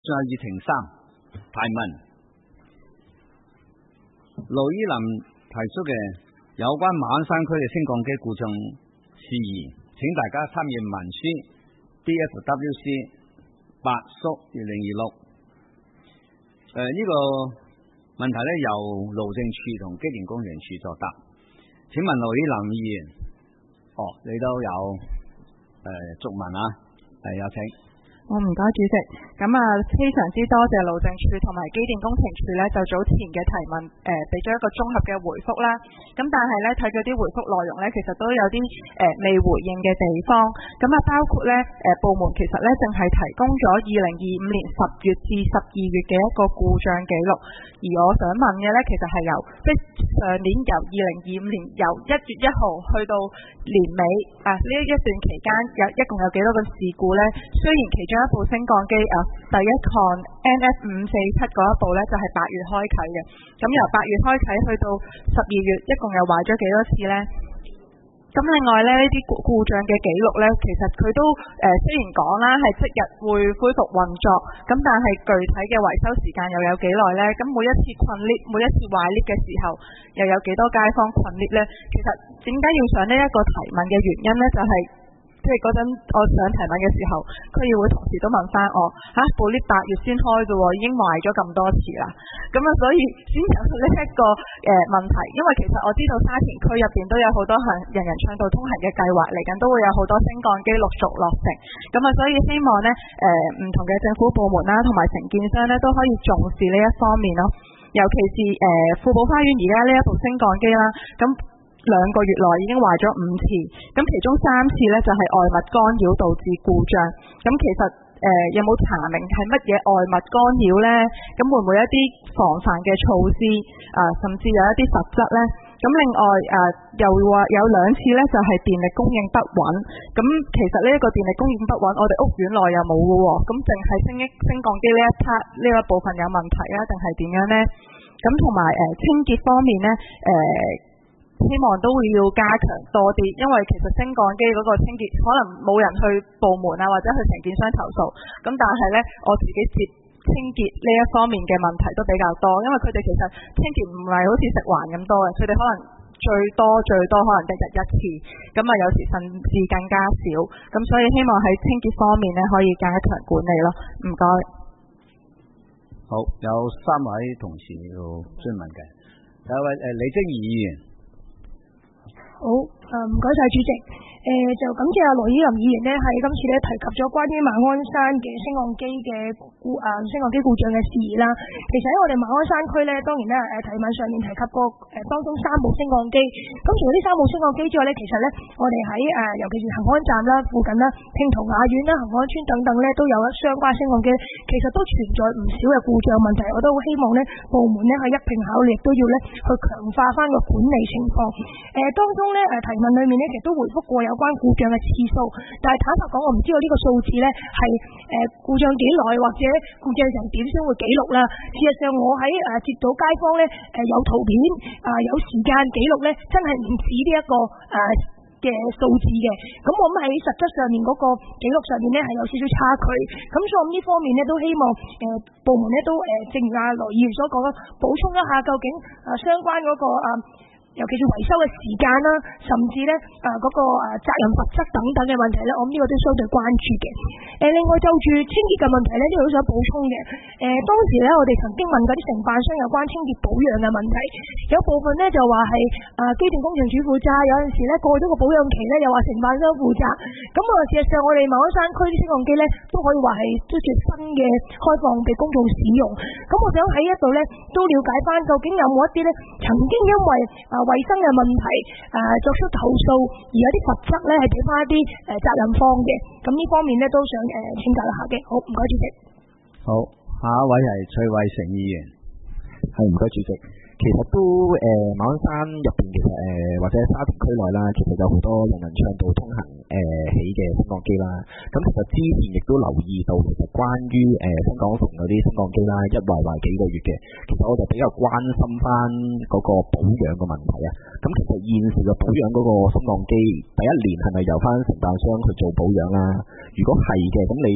葉庭生提問，盧依林提出嘅有關馬鞍山區嘅升降機故障事宜，請大家參閱文書 DFWC 8/2026。呢個問題咧由路政署同機電工程署作答。請問盧依林議員，你都有續問啊？有請。 唔該主席，咁非常之多謝路政署同埋機電工程署咧，就早前嘅提問俾咗一個綜合嘅回覆啦。咁但係咧睇咗啲回覆內容咧，其實都有啲未回應嘅地方。咁包括咧部門其實咧淨係提供咗2025年10月至12月嘅一個故障記錄，而我想問嘅咧其實係上年由2025年由1月1號去到年尾呢一段期間一共有幾多個事故咧？雖然其中一部升降機第一項 NF547 嗰一部咧就係8月開啟嘅，咁由8月開啟去到12月一共又壞咗幾多次咧？咁另外咧呢啲故障嘅記錄咧，其實佢都雖然講啦係即日會恢復運作，咁但係具體嘅維修時間又有幾耐咧？咁每一次困 lift 每一次壞 lift 嘅時候，又有幾多街坊困 lift 咧？其實點解要上呢一個提問嘅原因咧，就係即係嗰陣我上提問嘅時候，區議會同事都問翻我部 lift 8月先開啫喎，已經壞咗咁多次啦。咁所以先有呢一個問題，因為其實我知道沙田區入邊都有好多人人暢道通行嘅計劃，嚟緊都會有好多升降機陸續落成。咁所以希望呢唔同嘅政府部門啦，同埋承建商呢都可以重視呢一方面咯。尤其是富寶花園而家呢一部升降機啦，咁2個月內已經壞咗5次，咁其中3次呢就係外物干擾導致故障。咁其實有冇查明係乜嘢外物干擾呢？咁會唔會一啲防範嘅措施甚至有一啲罰則呢？咁另外又話有2次呢就係電力供應不穩。咁其實呢一個電力供應不穩，我哋屋苑內又冇嘅喎，咁淨係升降機呢一 part 呢一部分有問題啊，定係點樣呢？咁同埋清潔方面呢，希望都會要加強多啲，因為其實升降機嗰個清潔可能冇人去部門或者去承建商投訴，咁但係呢，我自己接清潔呢一方面嘅問題都比較多，因為佢哋其實清潔唔係好似食環咁多嘅，佢哋可能最多可能1日1次，咁有時甚至更加少，咁所以希望喺清潔方面呢可以加強管理咯。唔該。 好，有3位同事要追問嘅，有一位李晶儀議員。 好，唔該晒主席。就感謝羅依林議員呢，喺今次呢提及咗關於馬鞍山嘅升降機嘅升降機故障嘅事宜啦。其實喺我哋馬鞍山區呢，當然咧提問上面提及過當中3部升降機。咁除咗呢3部升降機之外呢，其實呢，我哋喺尤其是恆安站啦、附近啦、拼圖雅苑啦、恆安邨等等呢，都有相關升降機，其實都存在唔少嘅故障問題。我都好希望呢部門呢係一併考慮，亦都要呢去強化翻個管理情況。當中呢提問裏面呢，其實都回覆過有關故障嘅次數，但係坦白講，我唔知道呢個數字呢係故障幾耐，或者故障成點先會記錄啦。事實上，我喺接到街坊呢有圖片有時間記錄呢，真係唔止呢一個嘅數字嘅。咁我諗喺實質上面嗰個記錄上面呢係有少少差距。咁所以我呢方面呢都希望部門呢都正如羅議員所講啦，補充一下究竟相關嗰個尤其是維修嘅時間啦，甚至咧嗰個責任罰則等等嘅問題咧，我諗呢個都相對關注嘅。另外就住清潔嘅問題咧，呢度都想補充嘅。當時咧我哋曾經問過啲承辦商有關清潔保養嘅問題，有部分咧就話係機電工程署負責，有陣時咧過咗個保養期咧又話承辦商負責。咁事實上我哋馬鞍山區啲升降機咧都可以話係都算新嘅開放俾公眾使用。咁我想喺一度咧都了解翻，究竟有冇一啲咧曾經因為衛生嘅問題作出投訴，而有啲罰則咧係俾翻一啲責任方嘅。咁呢方面咧都想請教一下嘅。好，唔該主席。 好，下一位係崔偉成議員。 係，唔該主席。其實都馬鞍山入邊其實或者沙田區內啦，其實有好多人暢道通行起嘅升降機啦。咁其實之前亦都留意到，其實關於新港城嗰啲升降機啦，一壞幾個月嘅，其實我就比較關心翻嗰個保養嘅問題啊。咁其實現時嘅保養嗰個升降機，第一年係咪由翻承辦商去做保養啦？如果係嘅，咁你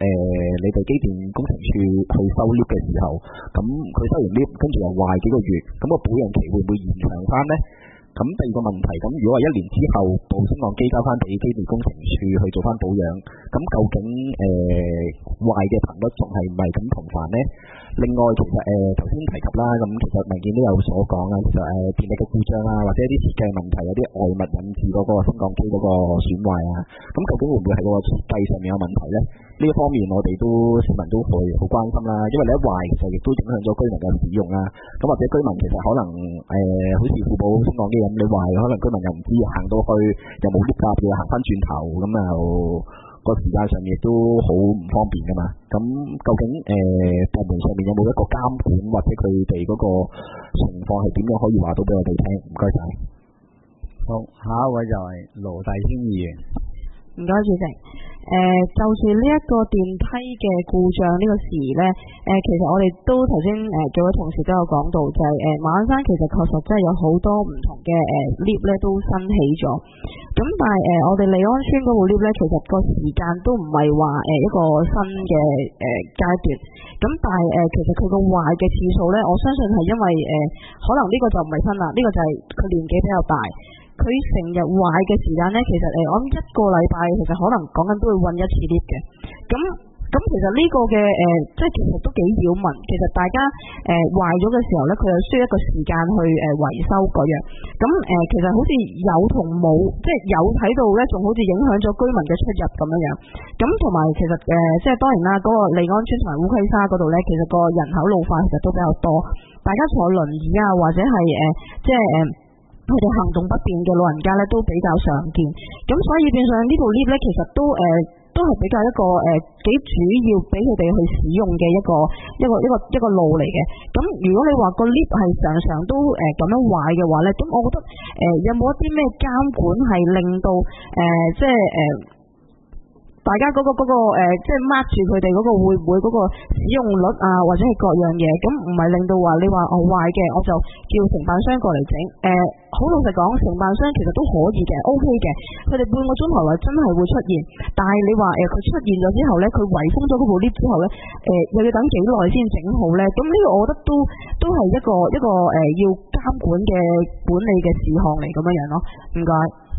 你哋機電工程署去收 lift 嘅時候，咁佢收完 lift 跟住又壞幾個月，咁個保養期會唔會延長翻呢？咁第二個問題，咁如果話1年之後部升降機交翻俾機電工程署去做翻保養，咁究竟壞嘅頻率仲係唔係咁頻繁呢？另外其實頭先提及啦，咁其實文件都有所講啦，其實電力嘅故障啊，或者一啲設計問題，有啲外物引致嗰個升降機嗰個損壞啊，咁究竟會唔會係個設計上面有問題呢？呢一方面我哋市民都會好關心啦，因為你一壞其實亦都影響咗居民嘅使用啦。咁或者居民其實可能好似富寶升降機咁，你壞可能居民又唔知，行到去又冇 lift 要行翻轉頭，咁又個時間上面亦都好唔方便噶嘛。咁究竟部門上面有冇一個監管，或者佢哋嗰個情況係點樣可以話到俾我哋聽？唔該晒。 好，下一位就係羅大興議員。 唔該，主席。就算呢一個電梯嘅故障呢個事呢，其實我哋都頭先幾位同事都有講到，就係馬鞍山其實確實真係有好多唔同嘅lift 咧都新起咗。咁但係我哋利安邨嗰部 lift 咧，其實個時間都唔係話一個新嘅階段。咁但係其實佢個壞嘅次數呢，我相信係因為可能呢個就唔係新啦，呢個就係佢年紀比較大。佢成日壞嘅時間呢，其實我諗1個禮拜其實可能講緊都會運1次 lift 嘅。咁其實呢個嘅即係其實都幾擾民。其實大家壞咗嘅時候呢，佢又需要一個時間去維修嗰樣。咁其實好似有同冇，即係有睇到呢，仲好似影響咗居民嘅出入咁樣樣。咁同埋其實即係當然啦，嗰個利安邨同埋烏溪沙嗰度呢，其實個人口老化其實都比較多，大家坐輪椅啊，或者係即係佢哋行動不便嘅老人家咧都比較常見，咁所以變相呢部 lift 咧其實都係比較一個幾主要俾佢哋去使用嘅一個路嚟嘅。咁如果你話個 lift 係常常都咁樣壞嘅話咧，咁我覺得有冇一啲咩監管係令到即係大家嗰個即係 mark 住佢哋嗰個會唔會嗰個使用率啊，或者係各樣嘢，咁唔係令到話你話壞嘅，我就叫承辦商過嚟整。好老實講，承辦商其實都可以嘅 ，OK 嘅，佢哋半個鐘頭內真係會出現。但係你話佢出現咗之後咧，佢圍封咗嗰部 lift 之後咧，又要等幾耐先整好咧？咁呢個我覺得都係一個要監管嘅管理嘅事項嚟咁樣樣咯。唔該。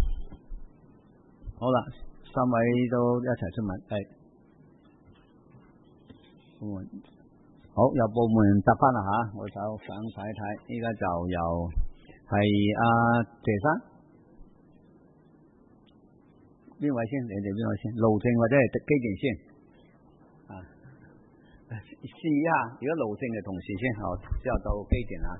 好啦。3位都一齊出問，好，由部門答翻啦吓，我就想睇睇，依家就由係阿謝生，邊位先？你哋邊位先？路政或者係機電先？試一下，如果路政嘅同事先，好，之後到機電啦。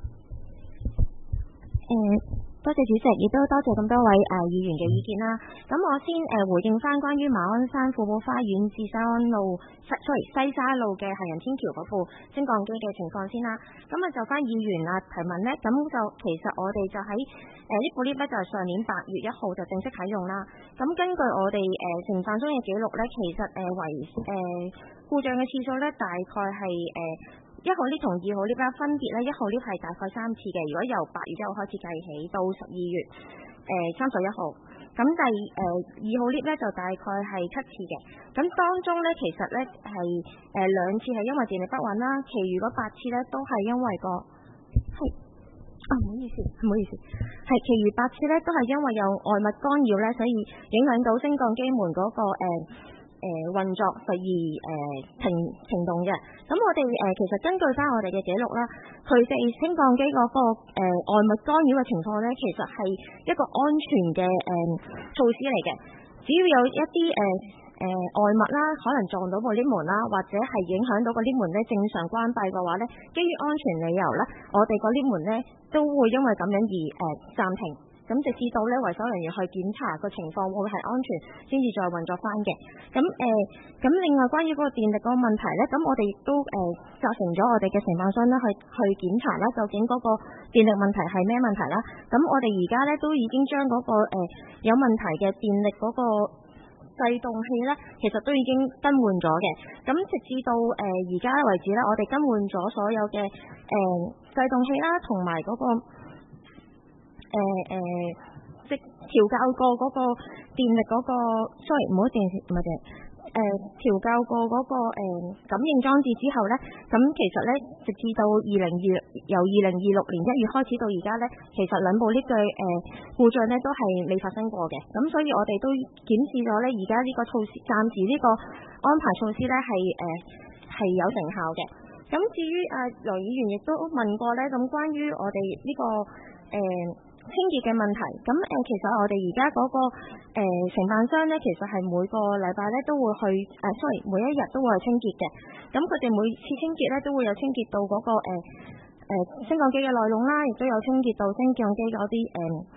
多謝主席，亦都多謝咁多位議員嘅意見啦。咁我先回應翻關於馬鞍山富寶花園至西沙路嘅行人天橋嗰部升降機嘅情況先啦。咁就翻議員提問呢，咁就其實我哋就喺呢部 lift 咧就係上年8月1號就正式啟用啦。咁根據我哋承辦商嘅記錄咧，其實故障嘅次數咧大概係1號 lift 同2號 lift 分別咧，1號 lift 係大概3次嘅。如果由8月1號開始計起到12月31號，咁2號 lift 咧就大概係7次嘅。咁當中咧其實咧係2次係因為電力不穩啦，其餘嗰8次咧都係因為唔好意思，係其餘8次咧都係因為有外物干擾咧，所以影響到升降機門嗰個運作而停動嘅。咁我哋其實根據翻我哋嘅記錄啦，佢哋升降機嗰個外物干擾嘅情況咧，其實係一個安全嘅措施嚟嘅。只要有一啲外物啦，可能撞到部 lift 門啦，或者係影響到個 lift 門咧正常關閉嘅話咧，基於安全理由咧，我哋個 lift 門咧都會因為咁樣而暫停。咁直至到咧維修人員去檢查個情況會係安全，先至再運作翻嘅。咁另外關於嗰個電力嗰個問題咧，咁我哋亦都責成咗我哋嘅承辦商咧去檢查啦，究竟嗰個電力問題係咩問題啦。咁我哋而家咧都已經將嗰個有問題嘅電力嗰個制動器咧，其實都已經更換咗嘅。咁直至到而家為止咧，我哋更換咗所有嘅制動器啦，同埋嗰個即調校過嗰個電力嗰個，sorry，唔好電，唔係電， 調校過嗰個感應裝置之後咧，咁其實咧直至到由2026年1月開始到而家咧，其實兩部 lift 嘅故障咧都係未發生過嘅。咁所以我哋都檢視咗咧，而家呢個措施暫時呢個安排措施咧係有成效嘅。咁至於羅議員亦都問過咧，咁關於我哋呢個清潔嘅問題，咁其實我哋而家嗰個承辦商咧，其實係每個禮拜咧都會去每一日都會去清潔嘅。咁佢哋每次清潔咧都會有清潔到嗰個升降機嘅內籠啦，亦都有清潔到升降機嗰啲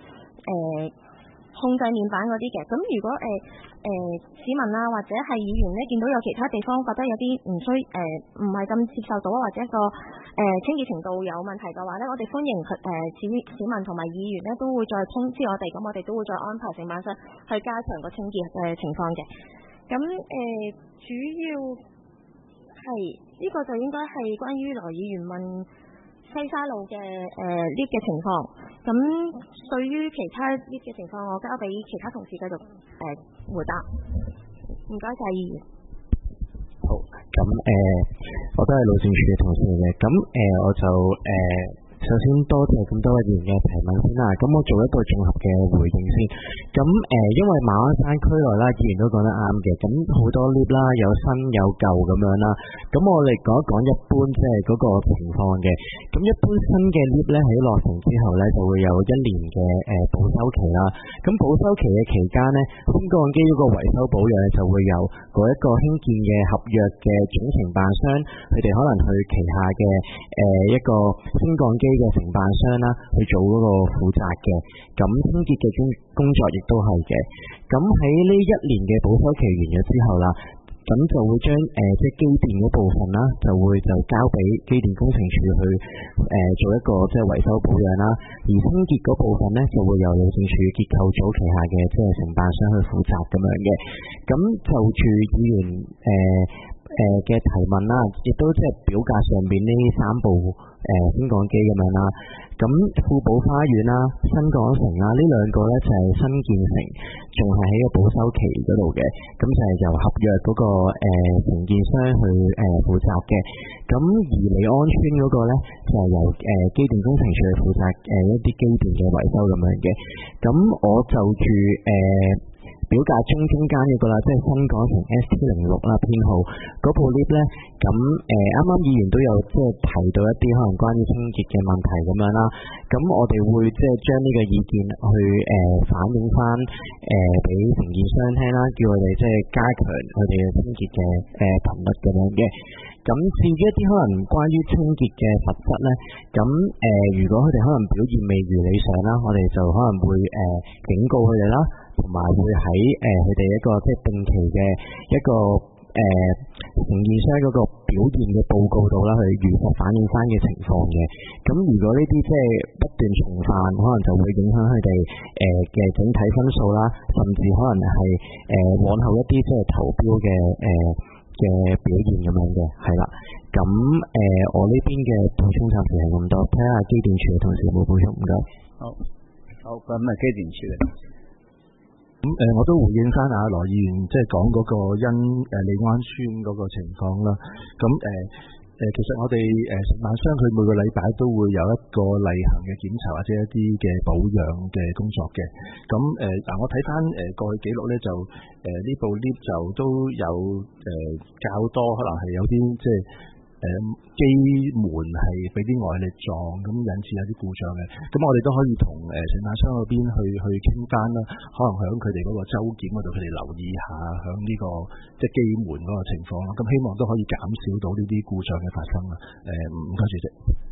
控制面板嗰啲嘅。咁如果市民啊或者係議員咧見到有其他地方覺得有啲唔係咁接受到，或者個清潔程度有問題嘅話咧，我哋歡迎市民同埋議員咧都會再通知我哋，咁我哋都會再安排承辦商去加強個清潔嘅情況嘅。咁主要係呢個就應該係關於羅議員問西沙路嘅lift 嘅情況。咁對於其他 lift 嘅情況，我交俾其他同事繼續回答。唔該晒議員。 好，咁我都係路政署嘅同事嚟嘅。咁我就首先多謝咁多位議員嘅提問先啦。咁我做一個綜合嘅回應先。咁因為馬鞍山區內啦，議員都講得啱嘅。咁好多 lift 啦，有新有舊咁樣啦。咁我哋講一講一般即係嗰個情況嘅。咁一般新嘅 lift 咧喺落成之後咧，就會有1年嘅保修期啦。咁保修期嘅期間咧，升降機嗰個維修保養就會由嗰一個興建嘅合約嘅總承辦商，佢哋可能去旗下嘅一個升降機嘅承辦商啦，去做嗰個負責嘅。咁清潔嘅工作亦都係嘅。咁喺呢1年嘅保修期完咗之後啦，咁就會將即係機電嗰部分啦，就交俾機電工程署去做一個即係維修保養啦。而清潔嗰部分咧，就會由路政署結構組旗下嘅即係承辦商去負責咁樣嘅。咁就住議員嘅提問啦，亦都即係表格上邊呢3部升降機咁樣啦。咁富寶花園啦、新港城啦，呢2個咧就係新建成，仲係喺個保修期嗰度嘅。咁就係由合約嗰個承建商去負責嘅。咁而利安村嗰個咧就係由機電工程署去負責一啲機電嘅維修咁樣嘅。咁我就住表格中間嗰個啦，即係新港城 ST06 啦編號嗰部 lift 咧，咁啱啱議員都有即係提到一啲可能關於清潔嘅問題咁樣啦。咁我哋會即係將呢個意見去反映翻俾承建商聽啦，叫佢哋即係加強佢哋嘅清潔嘅頻率咁樣嘅。咁至於一啲可能關於清潔嘅罰則咧，咁如果佢哋可能表現未如理想啦，我哋就可能會警告佢哋啦，同埋會喺佢哋一個即係定期嘅一個承建商嗰個表現嘅報告度啦，去如實反映翻嘅情況嘅。咁如果呢啲即係不斷重犯，可能就會影響佢哋嘅整體分數啦，甚至可能係往後一啲即係投標嘅表現咁樣嘅，係啦。咁我呢邊嘅補充暫時係咁多，睇下機電署嘅同事有冇補充，唔該。 好，咁啊機電署嘅同事。 咁我都回應翻阿羅議員即係講嗰個因利安村嗰個情況啦。咁其實我哋承辦商佢每個禮拜都會有一個例行嘅檢查或者一啲嘅保養嘅工作嘅。咁我睇翻過去記錄咧，就呢部 lift 就都有較多可能係有啲即係機門係俾啲外力撞，咁引致有啲故障嘅。咁我哋都可以同承辦商嗰邊去傾翻啦，可能響佢哋嗰個周檢嗰度，佢哋留意下響呢個即係機門嗰個情況啦。咁希望都可以減少到呢啲故障嘅發生啦。唔該主席。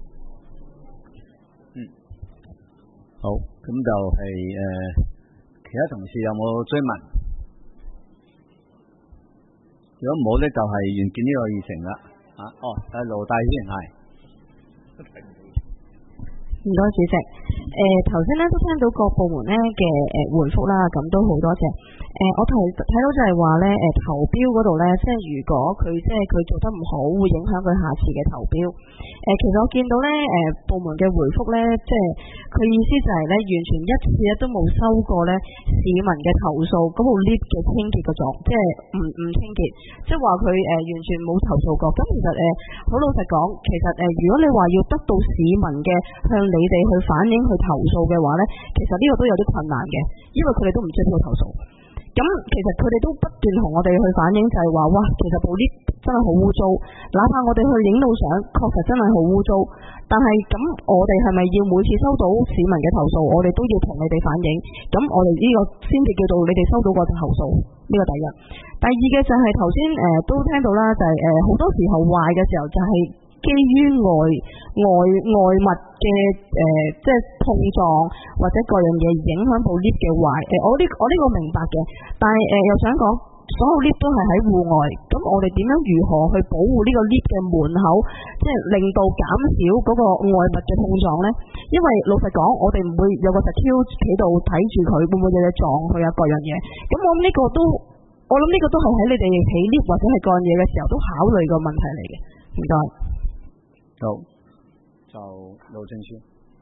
好，咁就係其他同事有冇追問？如果冇咧，就係完結呢個議程啦。盧大軒係。 唔該主席。頭先咧都聽到各部門咧嘅回覆啦，咁都好多謝。我睇到就係話咧，投標嗰度咧，即係如果佢做得唔好，會影響佢下次嘅投標。其實我見到咧，部門嘅回覆咧，即係佢意思就係咧，完全一次咧都冇收過咧市民嘅投訴，嗰部 lift 嘅清潔嘅狀，即係唔清潔，即係話佢完全冇投訴過。咁其實好老實講，其實如果你話要得到市民嘅向你哋去反映去投訴嘅話咧，其實呢個都有啲困難嘅，因為佢哋都唔知邊度投訴。咁其實佢哋都不斷同我哋去反映，就係話哇，其實部 lift 真係好污糟，哪怕我哋去影到相，確實真係好污糟。但係咁，我哋係咪要每次收到市民嘅投訴，我哋都要同你哋反映？咁我哋呢個先至叫做你哋收到個投訴，呢個第一。第二嘅就係頭先都聽到啦，就係好多時候壞嘅時候就係基於外物嘅即係碰撞或者各樣嘢影響部 lift 嘅壞。我呢個明白嘅，但係又想講所有 lift 都係喺戶外，咁我哋點樣如何去保護呢個 lift 嘅門口，即係令到減少嗰個外物嘅碰撞呢？因為老實講，我哋唔會有個 security 企度睇住佢，會唔會有嘢撞佢啊？各樣嘢，咁我諗呢個都係喺你哋起 lift 或者係各樣嘢嘅時候都考慮個問題嚟嘅。唔該。 好，就路政署。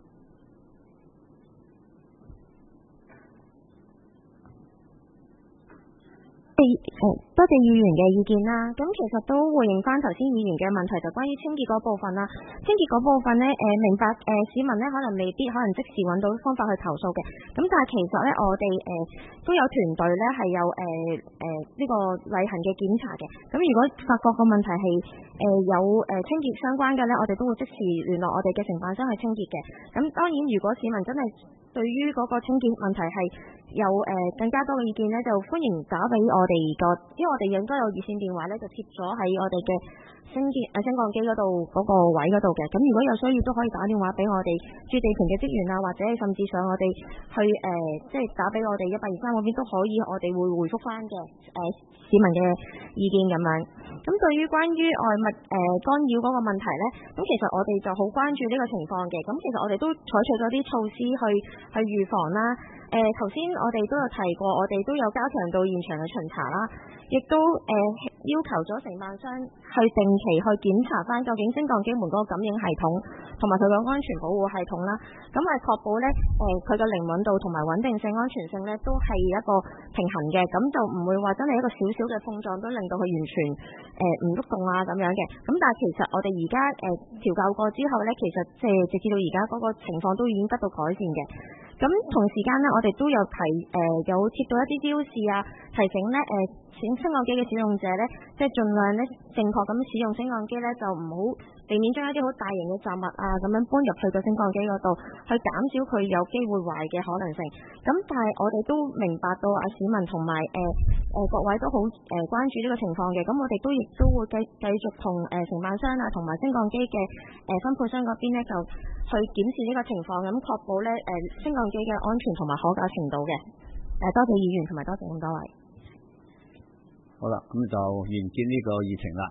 多謝議員嘅意見啦。咁其實都回應翻頭先議員嘅問題，就關於清潔嗰部分啦。清潔嗰部分呢，明白市民呢可能未必可能即時揾到方法去投訴嘅。咁但係其實呢，我哋都有團隊呢係有呢個例行嘅檢查嘅。咁如果發覺個問題係有清潔相關嘅呢，我哋都會即時聯絡我哋嘅承辦商去清潔嘅。咁當然，如果市民真係對於嗰個清潔問題係有更加多嘅意見呢，就歡迎打俾我哋因為我哋應該有熱線電話呢，就貼咗喺我哋嘅升降機嗰度嗰個位嗰度嘅。咁如果有需要都可以打電話俾我哋駐地盤嘅職員啊，或者甚至上我哋去即係打俾我哋123嗰邊都可以，我哋會回覆翻嘅市民嘅意見咁樣。咁對於關於外物干擾嗰個問題呢，咁其實我哋就好關注呢個情況嘅。咁其實我哋都採取咗啲措施去預防啦。頭先我哋都有提過，我哋都有加強到現場嘅巡查啦，亦都要求咗承辦商去定期去檢查翻究竟升降機門嗰個感應系統同埋佢個安全保護系統啦，咁係確保呢佢個靈敏度同埋穩定性、安全性呢都係一個平衡嘅，咁就唔會話真係一個少少嘅碰撞都令到佢完全唔喐動啊咁樣嘅。咁但係其實我哋而家調校過之後呢，其實即係直至到而家嗰個情況都已經得到改善嘅。咁同時間呢，我哋都有貼到一啲標示啊，提醒呢升降機嘅使用者呢，即係盡量呢正確咁使用升降機呢，就唔好避免將一啲好大型嘅雜物啊咁樣搬入去個升降機嗰度，去減少佢有機會壞嘅可能性。咁但係我哋都明白到市民同埋各位都好關注呢個情況嘅，咁我哋亦都會繼續同承辦商啊同埋升降機嘅分配商嗰邊呢，就去檢視呢個情況，咁確保呢升降機嘅安全同埋可靠程度嘅。多謝議員同埋多謝咁多位。 好啦，咁就完結呢個議程啦。